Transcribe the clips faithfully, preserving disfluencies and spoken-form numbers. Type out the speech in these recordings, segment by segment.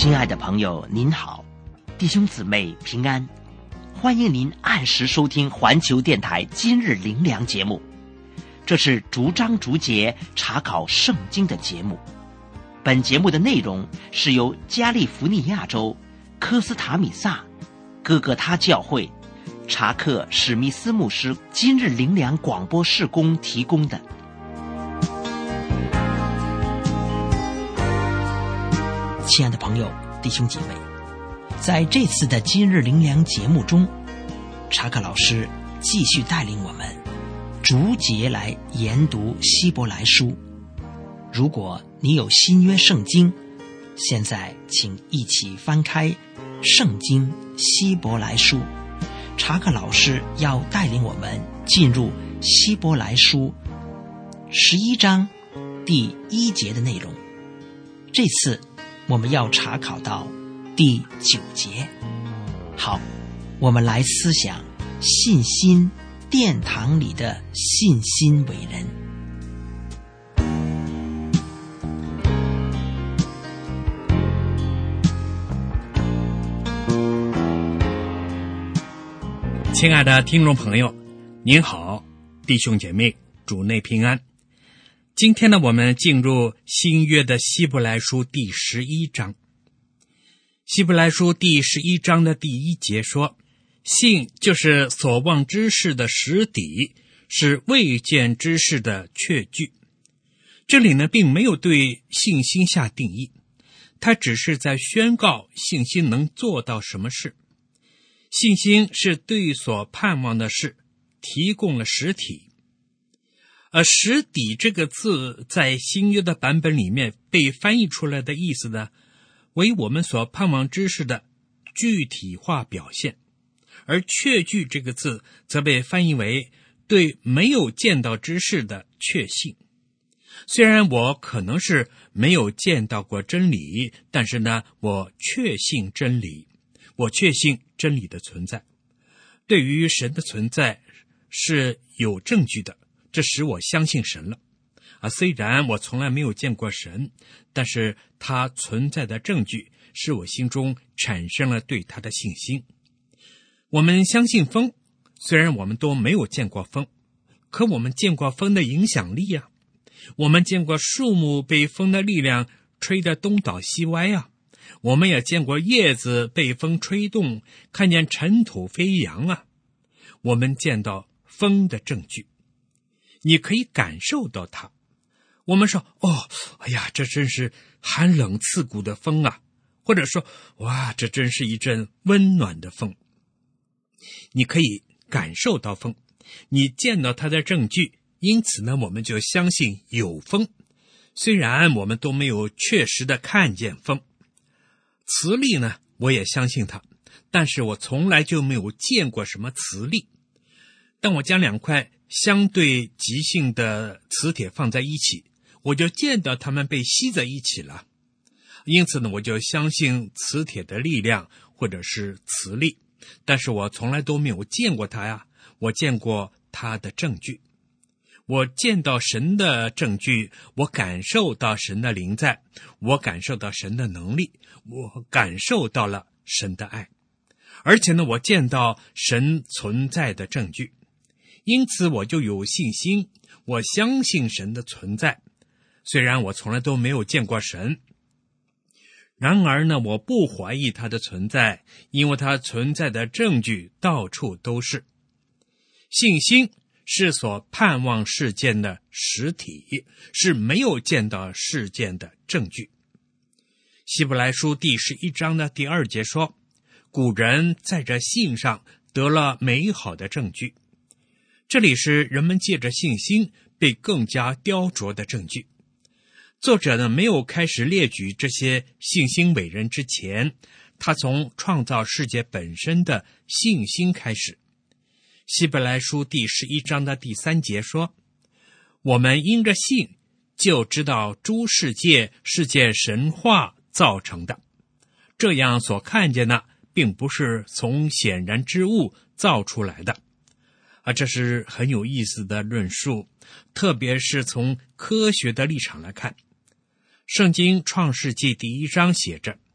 亲爱的朋友您好，弟兄姊妹平安，欢迎您按时收听环球电台今日灵粮节目。这是逐章逐节查考圣经的节目。本节目的内容是由加利福尼亚州科斯塔米萨哥哥他教会查克史密斯牧师今日灵粮广播事工提供的。亲爱的朋友弟兄姐妹，在这次的今日灵粮节目中，查克老师继续带领我们逐节来研读希伯来书。如果你有新约圣经，现在请一起翻开圣经希伯来书。查克老师要带领我们进入希伯来书十一章第一节的内容。这次我们要查考到第九节。好，我们来思想信心殿堂里的信心伟人。 亲爱的听众朋友，您好，弟兄姐妹，主内平安。今天呢，我们进入新约的希伯来书第十一章。希伯来书第十一章的第一节说，信就是所望之事的实底，是未见之事的确据。这里呢，并没有对信心下定义，它只是在宣告信心能做到什么事。信心是对所盼望的事提供了实体。而实底这个字在新约的版本里面被翻译出来的意思呢，为我们所盼望之事的具体化表现。而确据这个字则被翻译为对没有见到之事的确信。虽然我可能是没有见到过真理，但是呢，我确信真理，我确信真理的存在。对于神的存在是有证据的，这使我相信神了。啊，虽然我从来没有见过神，但是他存在的证据使我心中产生了对他的信心。我们相信风，虽然我们都没有见过风，可我们见过风的影响力啊。我们见过树木被风的力量吹得东倒西歪啊。我们也见过叶子被风吹动，看见尘土飞扬啊。我们见到风的证据，你可以感受到它。我们说，哦，哎呀，这真是寒冷刺骨的风啊，或者说，哇，这真是一阵温暖的风。你可以感受到风，你见到它的证据，因此呢，我们就相信有风，虽然我们都没有确实的看见风。磁力呢，我也相信它，但是我从来就没有见过什么磁力。当我将两块相对极性的磁铁放在一起，我就见到它们被吸在一起了。因此呢，我就相信磁铁的力量或者是磁力，但是我从来都没有见过它呀。我见过它的证据，我见到神的证据，我感受到神的灵在，我感受到神的能力，我感受到了神的爱，而且呢，我见到神存在的证据。因此我就有信心，我相信神的存在，虽然我从来都没有见过神。然而呢，我不怀疑他的存在，因为他存在的证据到处都是。信心是所盼望事件的实体，是没有见到事件的证据。希伯来书第十一章的第二节说，古人在这信上得了美好的证据。这里是人们借着信心被更加雕琢的证据。作者呢，没有开始列举这些信心伟人之前，他从创造世界本身的信心开始。希伯来书第十一章的第三节说，我们因着信就知道诸世界是借神话造成的，这样所看见的并不是从显然之物造出来的。啊，这是很有意思的论述，特别是从科学的立场来看。圣经创世纪第一章写着，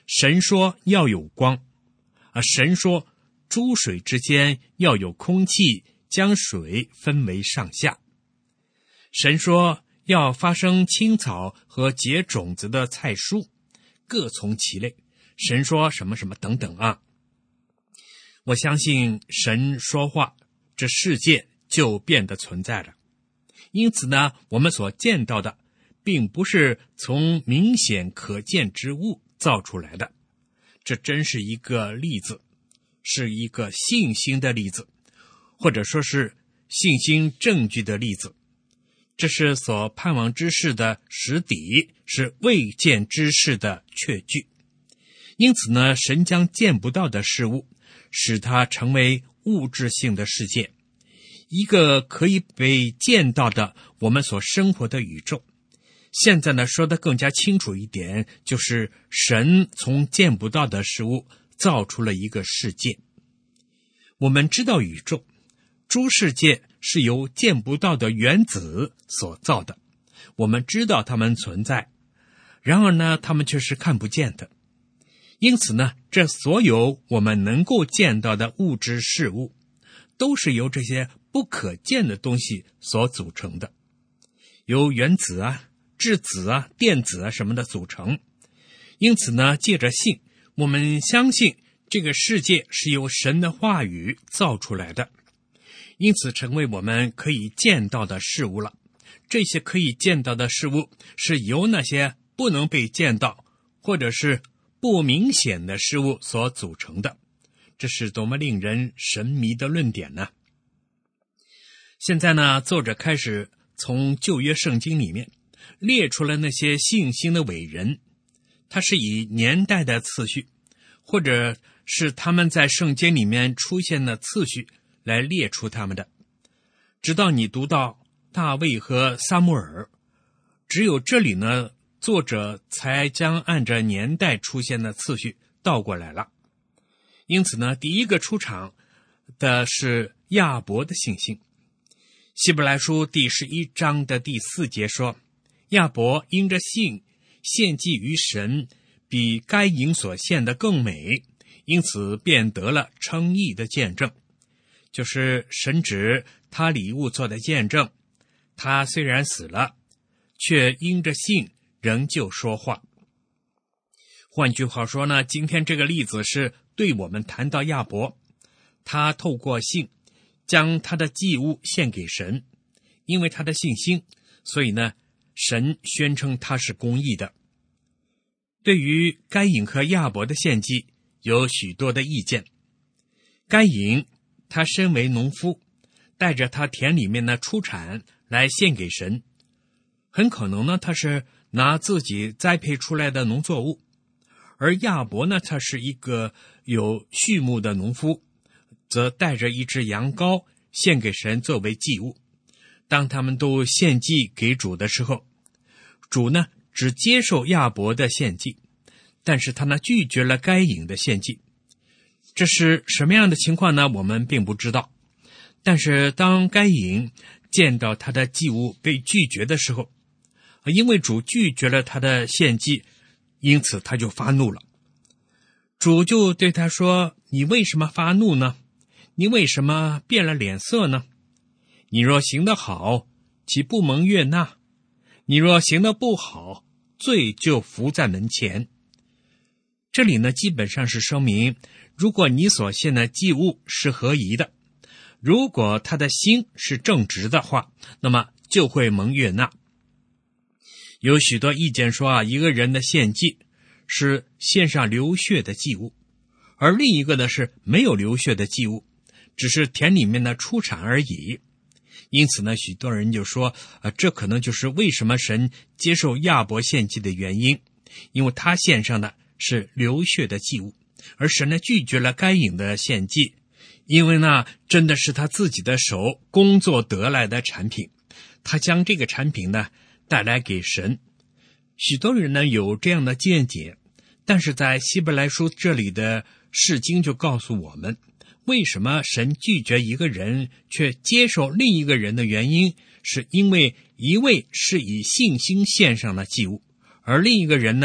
神说要有光，啊，神说诸水之间要有空气，将水分为上下。神说要发生青草和结种子的菜蔬，各从其类。神说什么什么等等啊。我相信神说话，这世界就变得存在了。因此呢，我们所见到的并不是从明显可见之物造出来的，这真是一个例子，是一个信心的例子，或者说是信心证据的例子。这是所盼望之事的实底，是未见之事的确据。因此呢，神将见不到的事物使它成为物质性的世界，一个可以被见到的我们所生活的宇宙。现在呢，说得更加清楚一点，就是神从见不到的事物造出了一个世界。我们知道宇宙诸世界是由见不到的原子所造的，我们知道它们存在，然而呢，它们却是看不见的。因此呢，这所有我们能够见到的物质事物，都是由这些不可见的东西所组成的，由原子啊、质子啊、电子啊什么的组成。因此呢，借着信，我们相信这个世界是由神的话语造出来的，因此成为我们可以见到的事物了。这些可以见到的事物是由那些不能被见到或者是不明显的事物所组成的，这是多么令人神迷的论点呢！现在呢，作者开始从旧约圣经里面列出了那些信心的伟人，他是以年代的次序，或者是他们在圣经里面出现的次序来列出他们的。直到你读到大卫和撒母耳，只有这里呢，作者才将按着年代出现的次序倒过来了。因此呢，第一个出场的是亚伯的信心。希伯来书第十一章的第四节说，亚伯因着信献祭于神，比该隐所献的更美，因此便得了称义的见证，就是神指他礼物做的见证。他虽然死了，却因着信仍旧说话。换句话说呢，今天这个例子是对我们谈到亚伯，他透过信将他的祭物献给神，因为他的信心，所以呢，神宣称他是公义的。对于该隐和亚伯的献祭有许多的意见。该隐他身为农夫，带着他田里面的出产来献给神，很可能呢，他是拿自己栽培出来的农作物。而亚伯呢，他是一个有畜牧的农夫，则带着一只羊羔献给神作为祭物。当他们都献祭给主的时候，主呢只接受亚伯的献祭，但是他呢拒绝了该隐的献祭。这是什么样的情况呢？我们并不知道。但是当该隐见到他的祭物被拒绝的时候，因为主拒绝了他的献祭，因此他就发怒了。主就对他说，你为什么发怒呢？你为什么变了脸色呢？你若行得好，岂不蒙悦纳？你若行得不好，罪就伏在门前。这里呢，基本上是说明，如果你所献的祭物是合宜的，如果他的心是正直的话，那么就会蒙悦纳。有许多意见说啊，一个人的献祭是献上流血的祭物，而另一个呢是没有流血的祭物，只是田里面的出产而已。因此呢，许多人就说，呃，这可能就是为什么神接受亚伯献祭的原因，因为他献上的是流血的祭物，而神呢拒绝了该隐的献祭，因为呢真的是他自己的手工作得来的产品，他将这个产品呢带来给神。许多人呢有这样的见解，但是在希伯来书这里的释经就告诉我们，为什么神拒绝一个人却接受另一个人的原因，是因为一位是以信心献上了祭物，而另一个人呢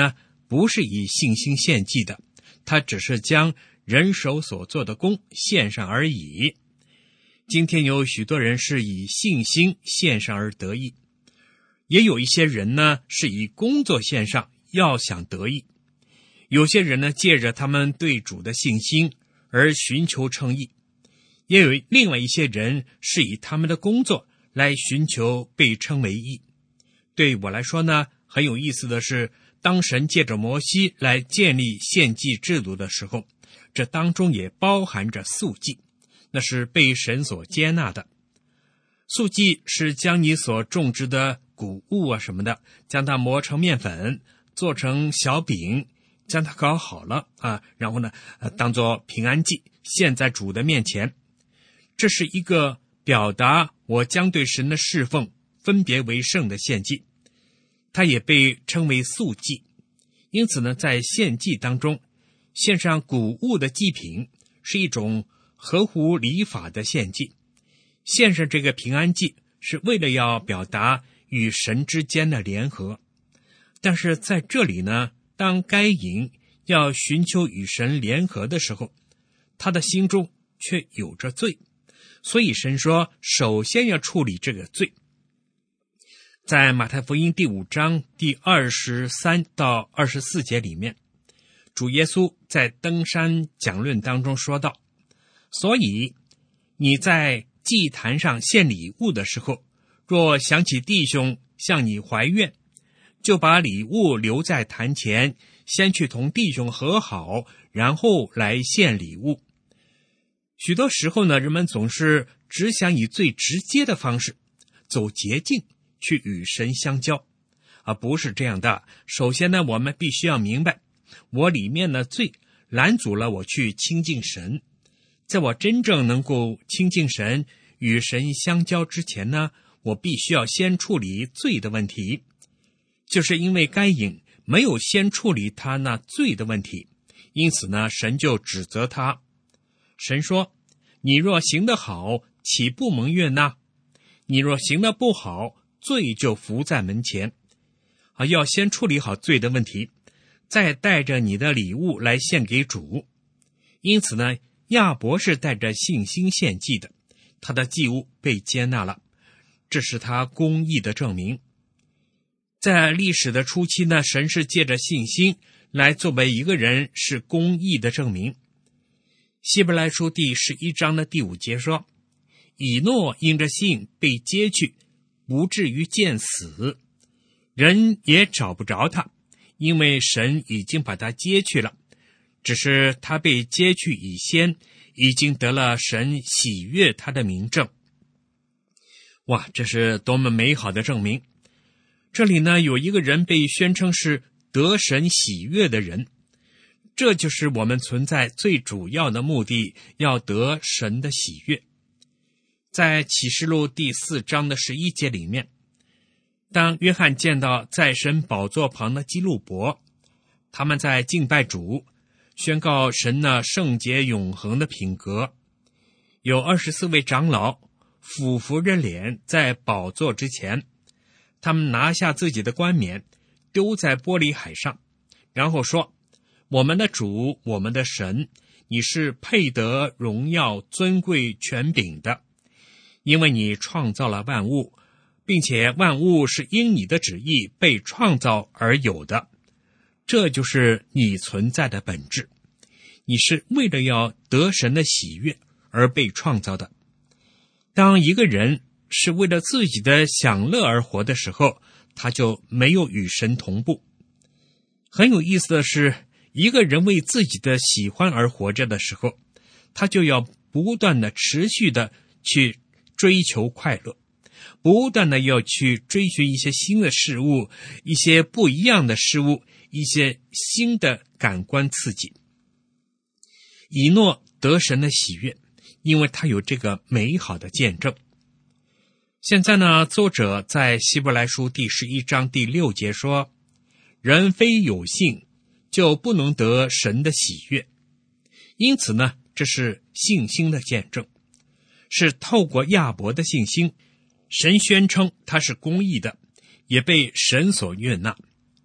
不是以信心献祭的，他只是将人手所做的工献上而已。今天有许多人是以信心献上而得益，也有一些人呢是以工作献上，要想得益。有些人呢借着他们对主的信心而寻求称义，也有另外一些人是以他们的工作来寻求被称为义。对我来说呢，很有意思的是，当神借着摩西来建立献祭制度的时候，这当中也包含着素祭，那是被神所接纳的。素祭是将你所种植的谷物啊什么的，将它磨成面粉，做成小饼，将它搞好了啊，然后呢，呃、当作平安祭献在主的面前。这是一个表达我将对神的侍奉分别为圣的献祭，它也被称为素祭。因此呢，在献祭当中，献上谷物的祭品是一种合乎礼法的献祭，献上这个平安祭是为了要表达与神之间的联合。但是在这里呢，当该隐要寻求与神联合的时候，他的心中却有着罪，所以神说首先要处理这个罪。在马太福音第五章第二十三到二十四节里面，主耶稣在登山讲论当中说道，所以你在祭坛上献礼物的时候，若想起弟兄向你怀怨，就把礼物留在坛前，先去同弟兄和好，然后来献礼物。许多时候呢，人们总是只想以最直接的方式走捷径去与神相交，而不是这样的。首先呢，我们必须要明白，我里面的罪拦阻了我去亲近神。在我真正能够亲近神、与神相交之前呢，我必须要先处理罪的问题。就是因为该隐没有先处理他那罪的问题，因此呢，神就指责他。神说，你若行得好，岂不蒙悦呢？你若行得不好，罪就伏在门前。啊，要先处理好罪的问题，再带着你的礼物来献给主。因此呢，亚伯是带着信心献祭的，他的祭物被接纳了，这是他公义的证明。在历史的初期呢，神是借着信心来作为一个人是公义的证明。希伯来书第十一章的第五节说，以诺因着信被接去，不至于见死，人也找不着他，因为神已经把他接去了，只是他被接去以先，已经得了神喜悦他的明证。哇，这是多么美好的证明！这里呢，有一个人被宣称是得神喜悦的人，这就是我们存在最主要的目的，要得神的喜悦。在启示录第四章的十一节里面，当约翰见到在神宝座旁的基路伯，他们在敬拜主，宣告神那圣洁永恒的品格。有二十四位长老俯伏着脸在宝座之前，他们拿下自己的冠冕，丢在玻璃海上，然后说，我们的主，我们的神，你是配得荣耀尊贵权柄的，因为你创造了万物，并且万物是因你的旨意被创造而有的，这就是你存在的本质。你是为了要得神的喜悦而被创造的。当一个人是为了自己的享乐而活的时候，他就没有与神同步。很有意思的是，一个人为自己的喜欢而活着的时候，他就要不断的持续的去追求快乐，不断的要去追寻一些新的事物，一些不一样的事物，一些新的感官刺激。以诺得神的喜悦，因为他有这个美好的见证。现在呢，作者在希伯来书第十一章第六节说，人非有信，就不能得神的喜悦。因此呢，这是信心的见证，是透过亚伯的信心，神宣称他是公义的，也被神所悦纳。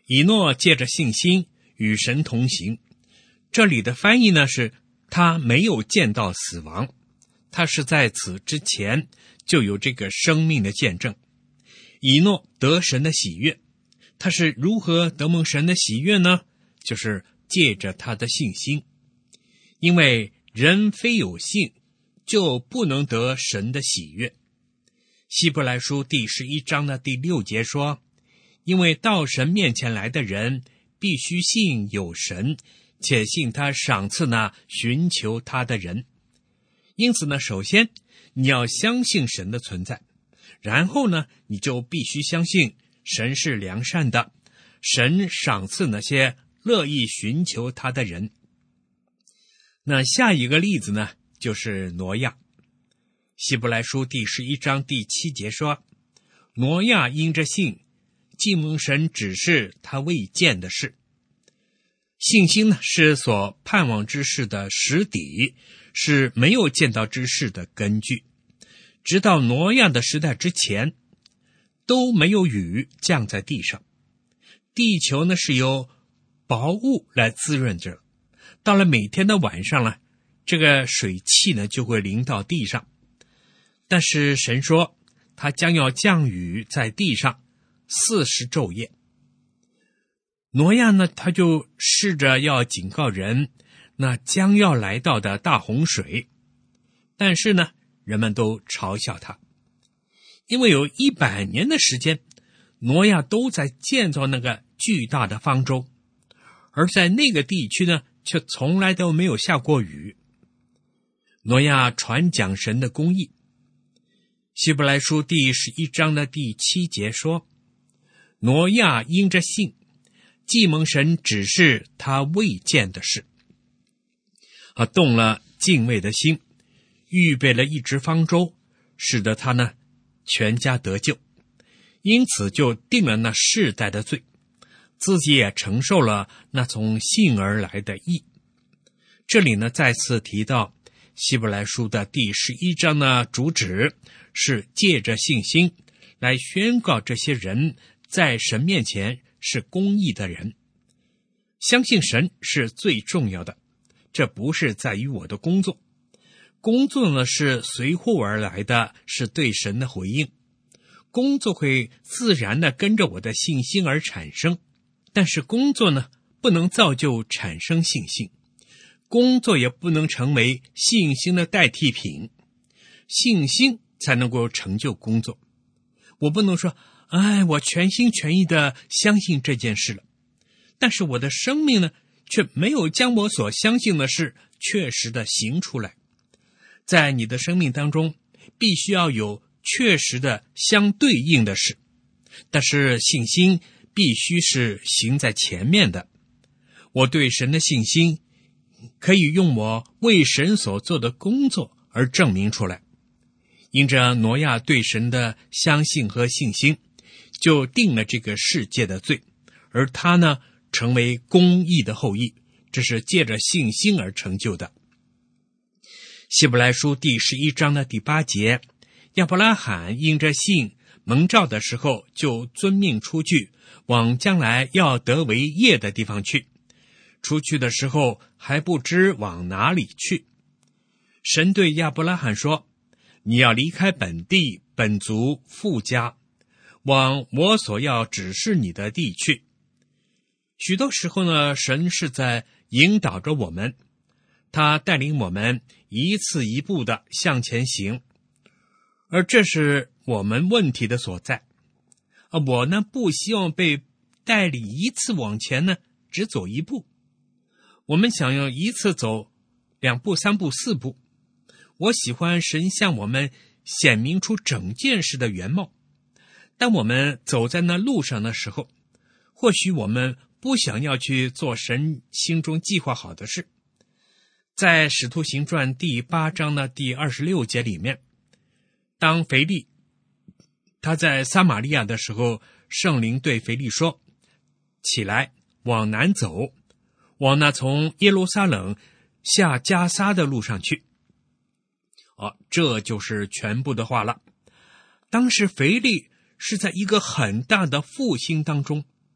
以诺借着信心与神同行，这里的翻译呢是他没有见到死亡，他是在此之前就有这个生命的见证。以诺得神的喜悦，他是如何得蒙神的喜悦呢？就是借着他的信心，因为人非有信就不能得神的喜悦。希伯来书第十一章的第六节说，因为到神面前来的人必须信有神，且信他赏赐那寻求他的人。因此呢，首先你要相信神的存在，然后呢，你就必须相信神是良善的，神赏赐那些乐意寻求他的人。那下一个例子呢，就是挪亚。希伯来书第十一章第七节说，挪亚因着信，既蒙神指示他未见的事。信心呢，是所盼望之事的实底，是没有见到之事的根据。直到挪亚的时代之前，都没有雨降在地上，地球呢是由薄雾来滋润着。到了每天的晚上呢，这个水汽呢就会淋到地上。但是神说，他将要降雨在地上四十昼夜。挪亚呢，他就试着要警告人那将要来到的大洪水，但是呢，人们都嘲笑他，因为有一百年的时间，挪亚都在建造那个巨大的方舟，而在那个地区呢，却从来都没有下过雨。挪亚传讲神的公义。希伯来书第十一章的第七节说，挪亚因着信，既蒙神指示他未见的事，啊，动了敬畏的心，预备了一只方舟，使得他呢全家得救，因此就定了那世代的罪，自己也承受了那从信而来的义。这里呢再次提到希伯来书的第十一章的主旨是借着信心来宣告这些人在神面前是公义的人。相信神是最重要的，这不是在于我的工作，工作呢是随后而来的，是对神的回应，工作会自然的跟着我的信心而产生，但是工作呢不能造就产生信心，工作也不能成为信心的代替品，信心才能够成就工作。我不能说，哎，我全心全意的相信这件事了，但是我的生命呢，却没有将我所相信的事确实的行出来。在你的生命当中，必须要有确实的相对应的事，但是信心必须是行在前面的。我对神的信心可以用我为神所做的工作而证明出来。因着挪亚对神的相信和信心，就定了这个世界的罪，而他呢成为公义的后裔，这是借着信心而成就的。希伯来书第十一章的第八节，亚伯拉罕因着信蒙召的时候，就遵命出去，往将来要得为业的地方去。出去的时候还不知往哪里去。神对亚伯拉罕说，你要离开本地本族父家，往我所要指示你的地去。许多时候呢，神是在引导着我们，他带领我们一次一步的向前行，而这是我们问题的所在。啊，我呢不希望被带领一次往前呢只走一步，我们想要一次走两步三步四步。我喜欢神向我们显明出整件事的原貌。当我们走在那路上的时候，或许我们不想要去做神心中计划好的事。在使徒行传第八章的第二十六节里面，当腓利他在撒玛利亚的时候，圣灵对腓利说，起来往南走，往那从耶路撒冷下加撒的路上去。哦，这就是全部的话了。当时腓利是在一个很大的复兴当中，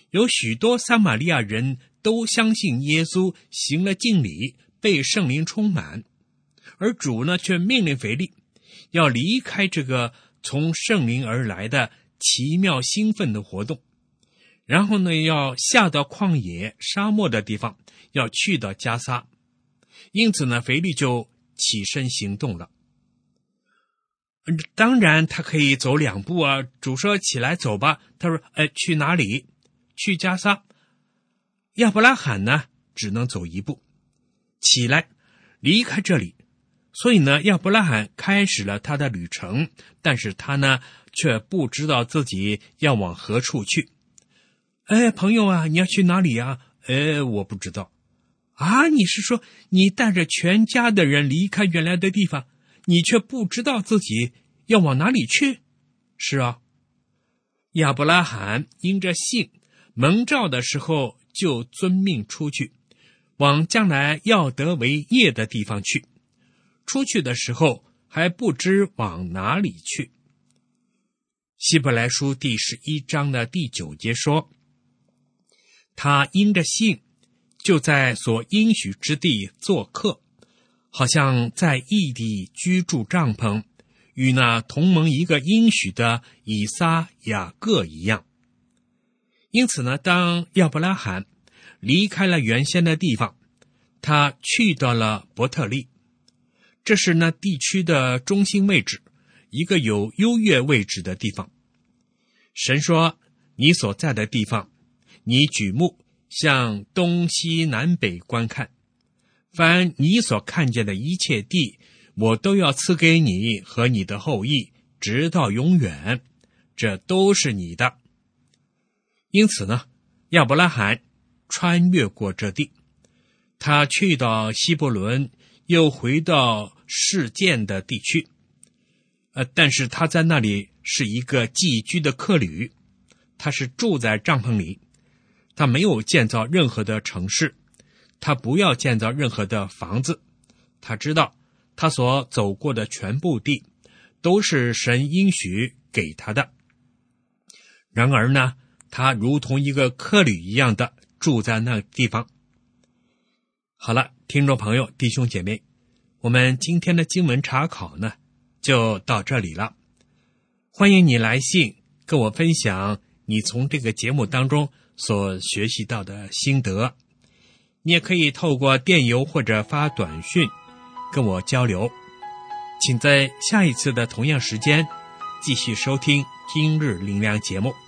有许多撒玛利亚人都相信耶稣行了敬礼，被圣灵充满，而主呢却命令腓力要离开这个从圣灵而来的奇妙兴奋的活动，然后呢要下到旷野沙漠的地方，要去到加撒。因此呢腓力就起身行动了。当然他可以走两步啊，主说起来走吧，他说哎，去哪里？去加撒。亚伯拉罕呢只能走一步，起来离开这里。所以呢亚伯拉罕开始了他的旅程，但是他呢却不知道自己要往何处去。哎，朋友啊，你要去哪里啊？哎，我不知道。啊，你是说你带着全家的人离开原来的地方，你却不知道自己要往哪里去？是啊，亚伯拉罕因着信蒙召的时候就遵命出去，往将来要得为业的地方去。出去的时候还不知往哪里去。希伯来书第十一章的第九节说，他因着信就在所应许之地做客，好像在异地居住帐篷，与那同盟一个应许的以撒、雅各一样。因此呢，当亚伯拉罕离开了原先的地方，他去到了伯特利，这是那地区的中心位置，一个有优越位置的地方。神说，你所在的地方，你举目向东西南北观看，凡你所看见的一切地，我都要赐给你和你的后裔，直到永远，这都是你的。因此呢，亚伯拉罕穿越过这地，他去到希伯伦，又回到示剑的地区。呃，但是他在那里是一个寄居的客旅，他是住在帐篷里，他没有建造任何的城市，他不要建造任何的房子。他知道他所走过的全部地都是神应许给他的。然而呢，他如同一个客旅一样的住在那个地方。好了，听众朋友、弟兄姐妹，我们今天的经文查考呢就到这里了。欢迎你来信跟我分享你从这个节目当中所学习到的心得。你也可以透过电邮或者发短讯跟我交流。请在下一次的同样时间继续收听今日灵粮节目。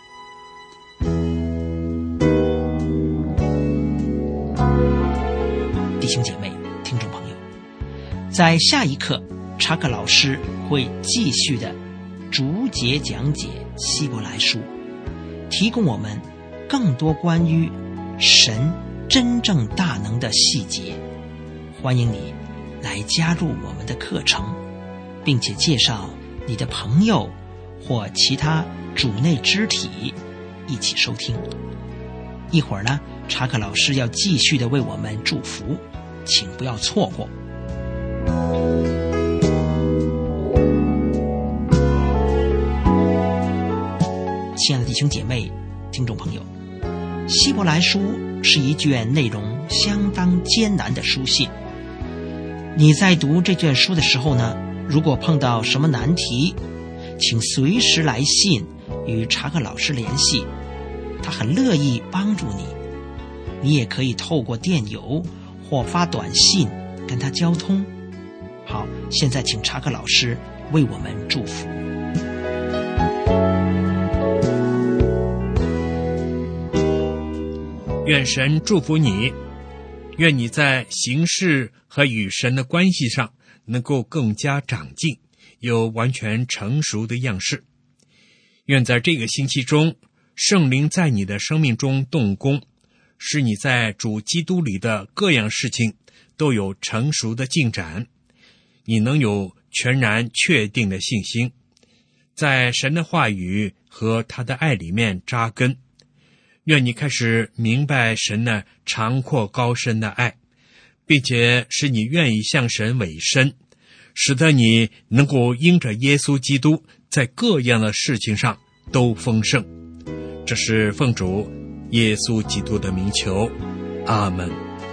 弟兄姐妹、听众朋友，在下一课，查克老师会继续的逐节讲解希伯来书，提供我们更多关于神真正大能的细节。欢迎你来加入我们的课程，并且介绍你的朋友或其他主内肢体一起收听。一会儿呢，查克老师要继续的为我们祝福，请不要错过。亲爱的弟兄姐妹、听众朋友，希伯来书是一卷内容相当艰难的书信。你在读这卷书的时候呢，如果碰到什么难题，请随时来信与查克老师联系，他很乐意帮助你。你也可以透过电邮或发短信跟他交通。好，现在请查克老师为我们祝福。 愿神祝福你，愿你在行事和与神的关系上能够更加长进，有完全成熟的样式。愿在这个星期中，圣灵在你的生命中动工，使你在主基督里的各样事情都有成熟的进展，你能有全然确定的信心，在神的话语和他的爱里面扎根。愿你开始明白神那长阔高深的爱，并且使你愿意向神委身，使得你能够因着耶稣基督在各样的事情上都丰盛。这是奉主耶稣基督的名求，阿们。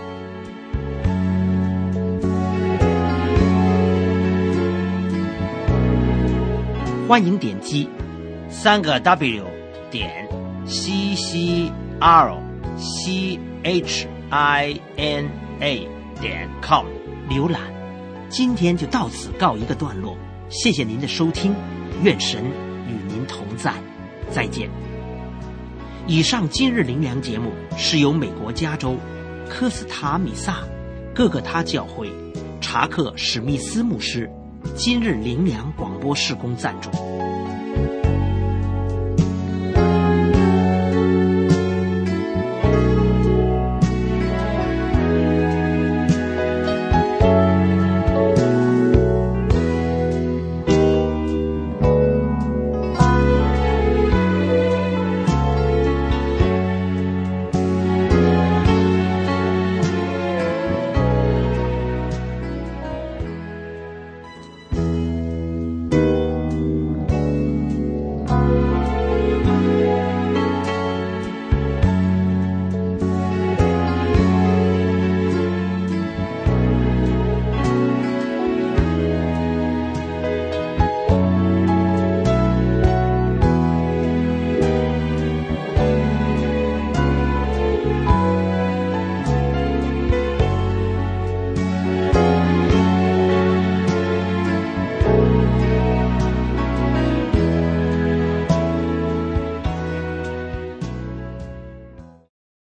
欢迎点击三个 W 点 C C R C H I N A 点 com 浏览。今天就到此告一个段落，谢谢您的收听，愿神与您同在，再见。以上今日灵粮节目是由美国加州科斯塔米萨各个他教会查克史密斯牧师今日灵粮广播事工赞助。